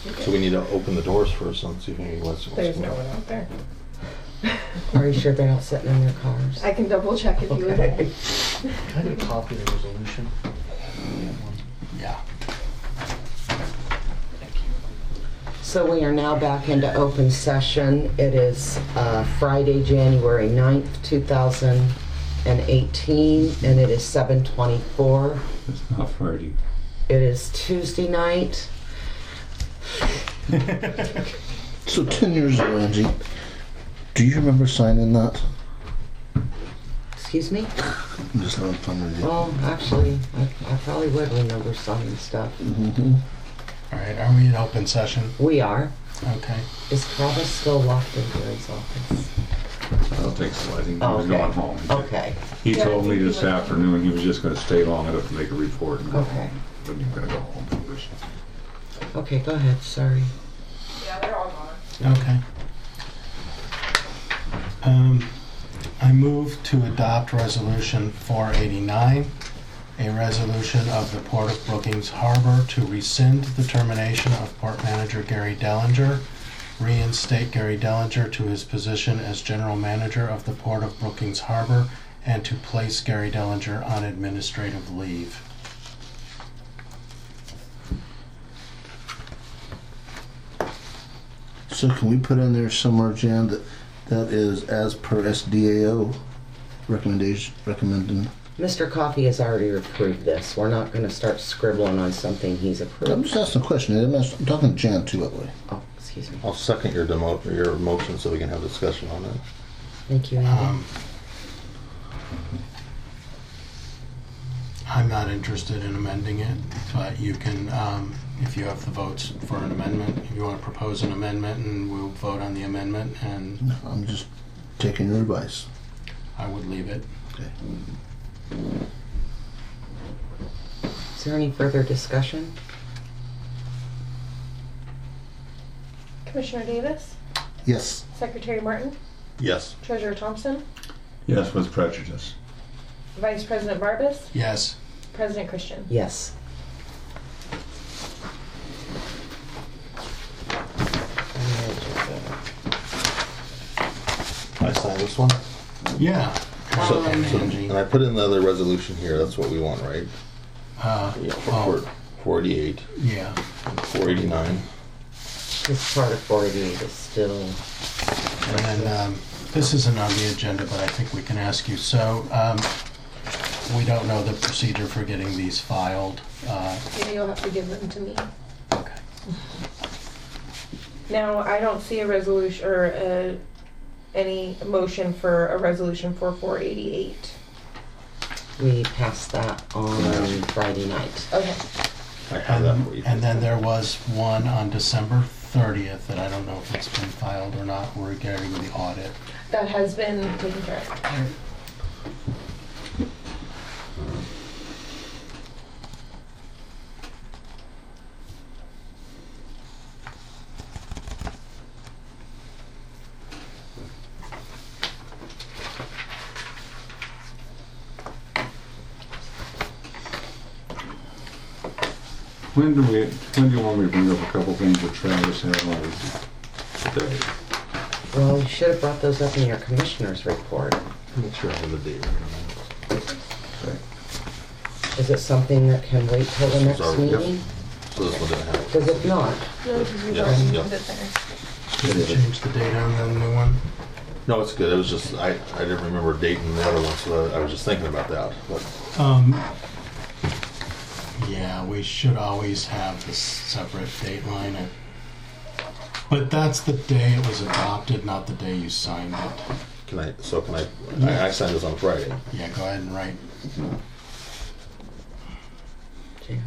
So we need to open the doors first and see if anybody wants to. There's no one out there. Are you sure they're not sitting in their cars? I can double check if you would Okay. like. Can I get a copy of the resolution? Yeah. So we are now back into open session. It is Friday, January 9th, 2018, and it is 7:24. It's not Friday. It is Tuesday night. So 10 years ago, Angie, do you remember signing that? Excuse me? I'm just having fun with you. Well, actually, I probably would remember signing stuff. Mm-hmm. All right, are we in open session? We are. Okay. Is Travis still locked in Gary's office? I don't think so. I think he was Okay. going home. Okay. He Yeah, told I me think this he went afternoon he was just going to stay long enough to make a report and go Okay. home. But he was going to go home. Okay, go ahead. Sorry. Yeah, they're all gone. Okay. I move to adopt Resolution 489, a resolution of the Port of Brookings Harbor to rescind the termination of Port Manager Gary Dellinger, reinstate Gary Dellinger to his position as General Manager of the Port of Brookings Harbor, and to place Gary Dellinger on administrative leave. So can we put in there somewhere, Jan, that is as per SDAO recommending? Mr. Coffey has already approved this. We're not going to start scribbling on something he's I'm approved. just asking a question. I'm talking to Jan too, that way. Oh, excuse me. I'll second your motion so we can have discussion on it. Thank you, Andy. I'm not interested in amending it, but you can, if you have the votes for an amendment, if you want to propose an amendment and we'll vote on the amendment, and No, I'm just taking your advice. I would leave it. Okay. Is there any further discussion? Commissioner Davis, Yes. Secretary Martin, Yes. Treasurer Thompson, Yes, with prejudice. Vice President Barbas, Yes. President Christian. Yes. I sign this one? Yeah. So, Angie. and I put in the other resolution here. That's what we want, right? Yeah, Oh, 488, yeah. 489. This part of 48 is still... And then, this isn't on the agenda, but I think we can ask you. So, we don't know the procedure for getting these filed. Yeah, you'll have to give them to me. Okay. Now, I don't see a resolution or any motion for a resolution for 488. We passed that on Friday night. Okay. I have that for you. And then there was one on December 30th that I don't know if it's been filed or not regarding the audit. That has been taken care of. When do you want me to bring up a couple things that Travis had on today? Well, you should have brought those up in your commissioner's report. Make sure I have the date right. Is it something that can wait till the next Sorry, yep. meeting? So this one didn't have it. Because if not, No, because we've Yeah, already yeah. put it there. Did it change the date on the new one? No, it's good. It was just, I didn't remember dating the other one, so I was just thinking about that. But Yeah, we should always have this separate date line. But that's the day it was adopted, not the day you signed it. can I I signed this on Friday. Yeah, go ahead and write. Jan,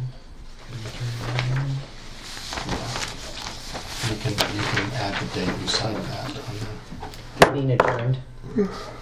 You can add the date you signed that on there. meeting adjourned.